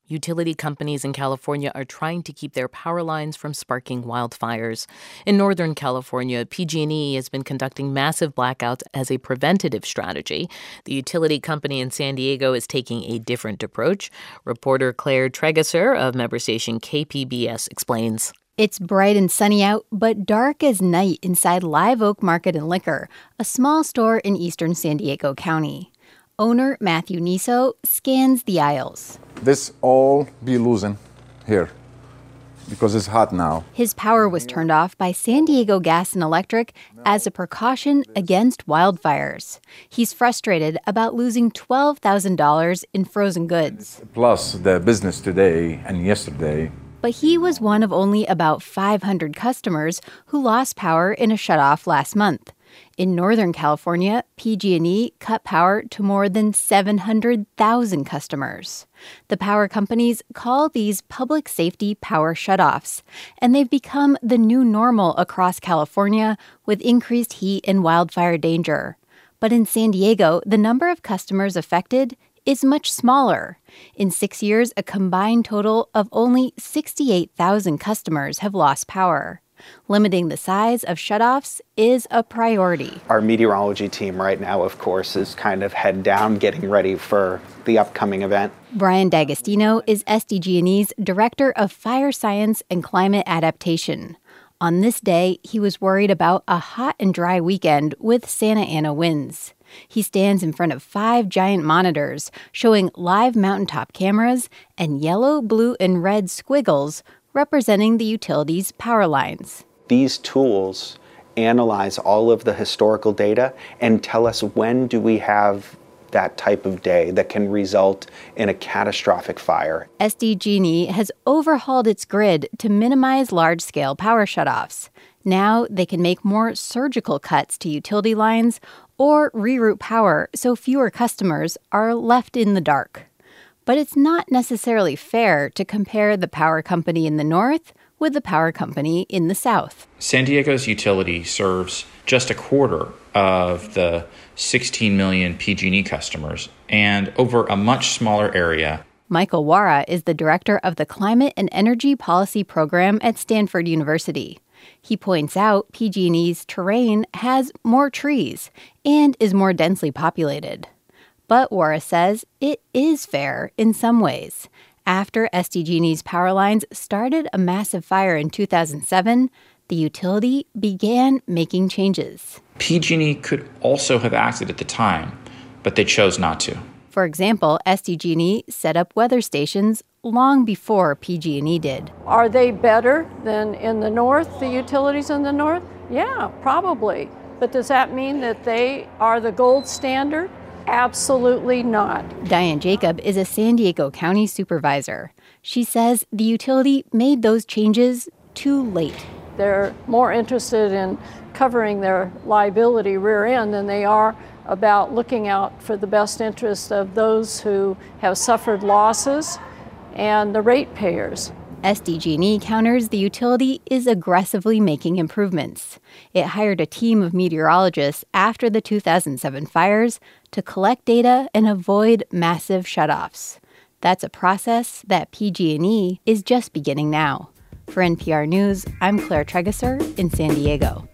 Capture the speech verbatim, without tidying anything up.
Utility companies in California are trying to keep their power lines from sparking wildfires. In Northern California, P G and E has been conducting massive blackouts as a preventative strategy. The utility company in San Diego is taking a different approach. Reporter Claire Trageser of member station K P B S explains. It's bright and sunny out, but dark as night inside Live Oak Market and Liquor, a small store in eastern San Diego County. Owner Matthew Niso scans the aisles. This all be losing here because it's hot now. His power was turned off by San Diego Gas and Electric as a precaution against wildfires. He's frustrated about losing twelve thousand dollars in frozen goods. Plus the business today and yesterday. But he was one of only about five hundred customers who lost power in a shutoff last month. In Northern California, P G and E cut power to more than seven hundred thousand customers. The power companies call these public safety power shutoffs, and they've become the new normal across California with increased heat and wildfire danger. But in San Diego, the number of customers affected is much smaller. In six years, a combined total of only sixty-eight thousand customers have lost power. Limiting the size of shutoffs is a priority. Our meteorology team right now, of course, is kind of head down, getting ready for the upcoming event. Brian D'Agostino is S D G and E's Director of Fire Science and Climate Adaptation. On this day, he was worried about a hot and dry weekend with Santa Ana winds. He stands in front of five giant monitors showing live mountaintop cameras and yellow, blue, and red squiggles representing the utility's power lines. These tools analyze all of the historical data and tell us when do we have that type of day that can result in a catastrophic fire. S D G and E has overhauled its grid to minimize large-scale power shutoffs. Now they can make more surgical cuts to utility lines or reroute power so fewer customers are left in the dark. But it's not necessarily fair to compare the power company in the north with the power company in the south. San Diego's utility serves just a quarter of the sixteen million P G and E customers and over a much smaller area. Michael Wara is the director of the Climate and Energy Policy Program at Stanford University. He points out P G and E's terrain has more trees and is more densely populated. But Wara says it is fair in some ways. After S D G and E's power lines started a massive fire in two thousand seven, the utility began making changes. P G and E could also have acted at the time, but they chose not to. For example, S D G and E set up weather stations long before P G and E did. Are they better than in the north, the utilities in the north? Yeah, probably. But does that mean that they are the gold standard? Absolutely not. Diane Jacob is a San Diego County supervisor. She says the utility made those changes too late. They're more interested in covering their liability rear end than they are about looking out for the best interest of those who have suffered losses and the ratepayers. S D G and E counters the utility is aggressively making improvements. It hired a team of meteorologists after the two thousand seven fires to collect data and avoid massive shutoffs. That's a process that P G and E is just beginning now. For N P R News, I'm Claire Trageser in San Diego.